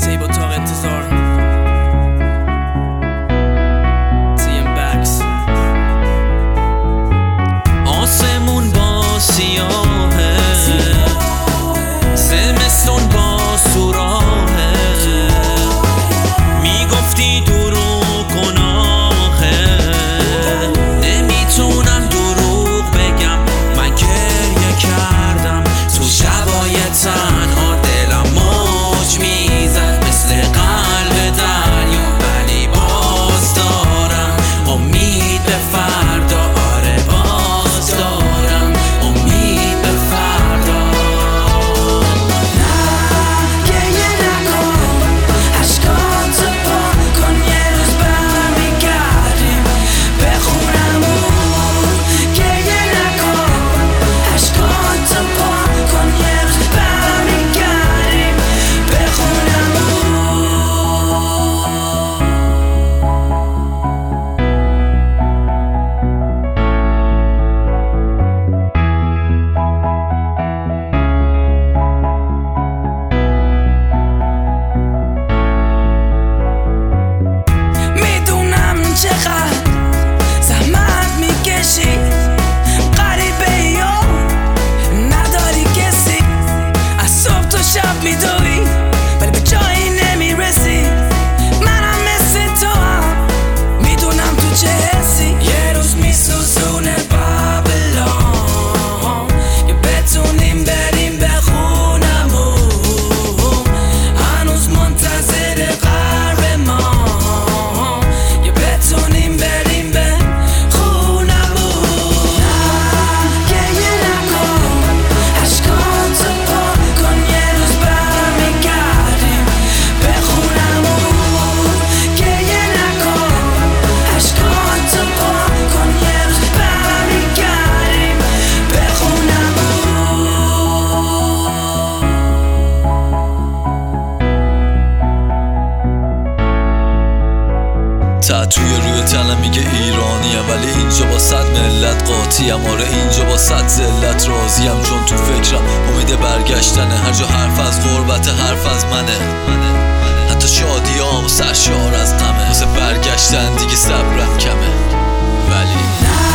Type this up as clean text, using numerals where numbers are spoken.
زیب اتاق انتظار TM_BAXX. آسمون با سیاهه، زمستون با سوراهه، میگفتی دروغ گناهه، نمیتونم دروغ بگم، من گریه کردم تو شبای تنها، دلم موج میزد مثل قلب دریا، ولی باز دارم امید به فردا. آره باز دارم امید به فردا. نه گریه نکن، اشکاتو پاک کن، یه روز برمیگردیم به خونمون. گریه نکن، اشکاتو پاک کن، یه روز برمیگردیم به خونمون. میدونم چقدر زحمت میکشی، غریبه یا نداری کسی، از صبح تا شب میدوی ولی به جایی نمیرسی. منم مثل تو هم میدونم تو چه حسی، یه روز میسوزونه بابلون که بتونیم بریم به خونمون. هنوز منتظر قرار ما که بتونیم بریم به خونمون. نه گریه نکن، اشکاتو پاک کن، یه روز برمیگردیم به خونمون. گریه نکن، اشکاتو پاک کن، یه روز برمیگردیم به خونمون. تتوی روی تنم میگه ایرانیم، ولی اینجا با 100 ملت قاطیم. آره اینجا با 100 ذلت راضیم، چون تو فکرم امید برگشتنه. هر جا حرف از غربت، حرف از منه، حتی شادیام سرشار از غمه. واسه برگشتن دیگه صبرم کمه، ولی